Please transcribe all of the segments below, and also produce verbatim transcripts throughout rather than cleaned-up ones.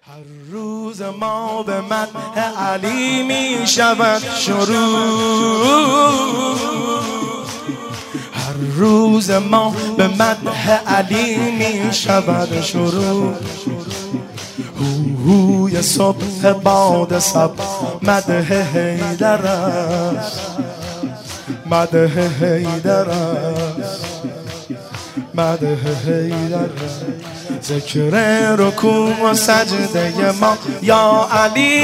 هر روز ما به مدح علی می شود شروع، هر روز ما به مدح علی می شود شروع. هوی صبح باد صب مدح حیدر است، مدح حیدر است، مدح حیدر است. ذکر رکوع و سجده ما یا علی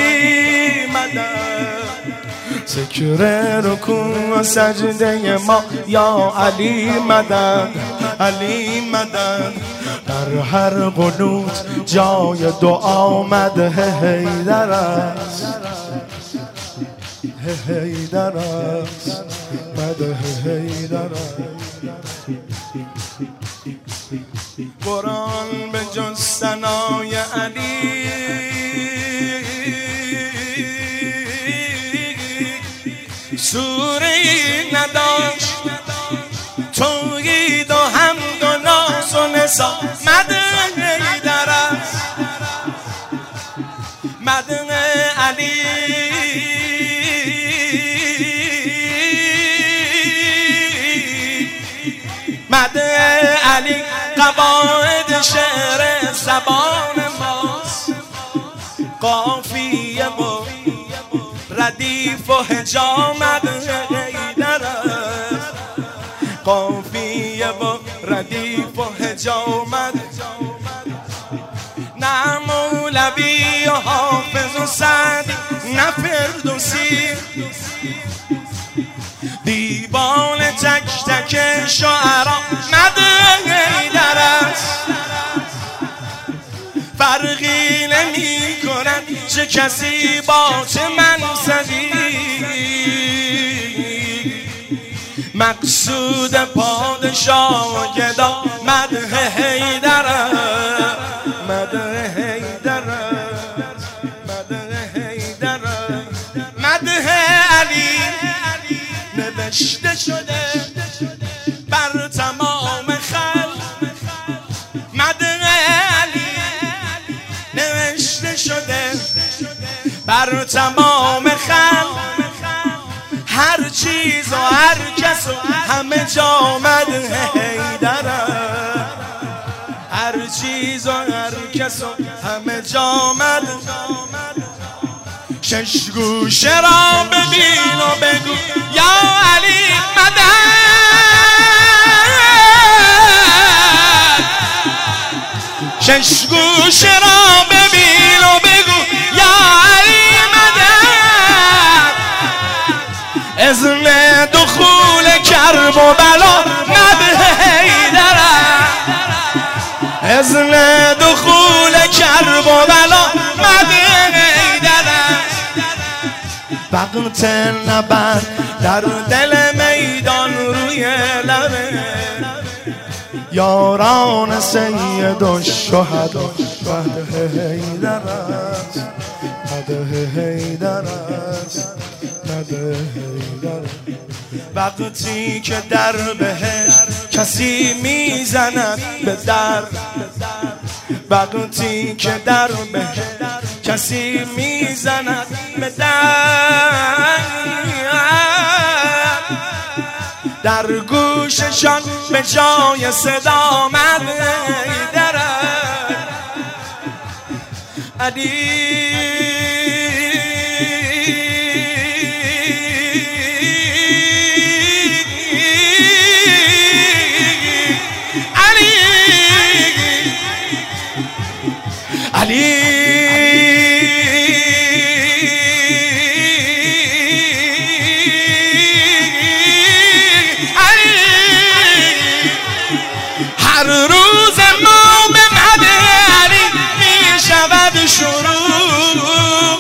مدد، ذکر رکوع و سجده ما یا علی مدد، علی مدد. در هر قنوت جای دعا مدح حیدر است، حیدر است، مدح حیدر است. قرآن به جز ثنای علی سوره‌ای نداشت، توحید و حمد و ناز و نثار مدح حیدر است، مدح علی مدح علی. قواعد شعر زبان ماست، قافیه و ردیف و هجا مدح حیدر است، قافیه و ردیف و هجا مدح. نه مولوی و حافظ و سعدی، نه فردوسی، دیوان تک تک شعرا مدح حیدر است. فرقی نمی کند چه کسی با چه منصبی، مقصود پادشاه و گدا مدح حیدر است، مدح حیدر است، مدح حیدر است. مدح علی نوشته شده بر تمام خلق، مدح علی نوشته شده بر تمام خلق. هر چیز و هر کس و همه جا مدح حیدر است، هر چیز و هر کس و همه جا مدح. شش گوشه را ببین و بگو یا علی مدد، شش گوشه را ببین و بگو یا علی مدد. اذن دخول کرب و بلا مدح حیدر است، اذن دخول کرب و بلا مدح حیدر است. وقت نبرد در دل میدان روی لبه، یاران سید الشهدا مدح حیدر است، مدح حیدر است، مدح حیدر. وقتی که در بهشت کسی میزند به در، وقتی که در بهشت کسی میزند به در، در گوششان به جای صدا مدح حیدر است، علی علی هر روز ما به مدح علی می شود شروع.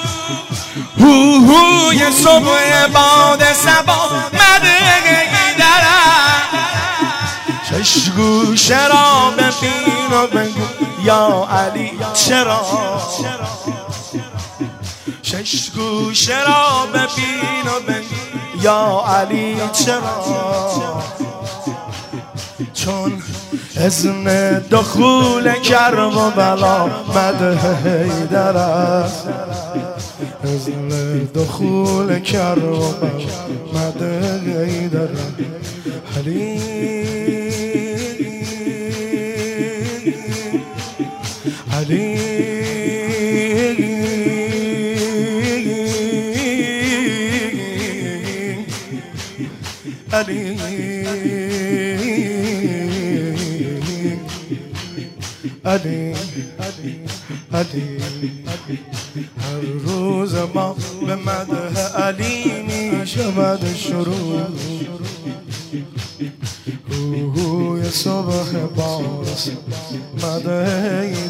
هوی صبح باد صبا مدح حیدر است. شش گوشه را ببین و بگو یا علی چرا، شش گوشه را ببین و بگو یا علی چرا. چون اذن دخول کرب و بلا مده حیدر است، اذن دخول کرب و بلا مده حیدر علی علی علی علی علی هر روز ما به مدح علی می شود شروع، هوی صبح باز مدح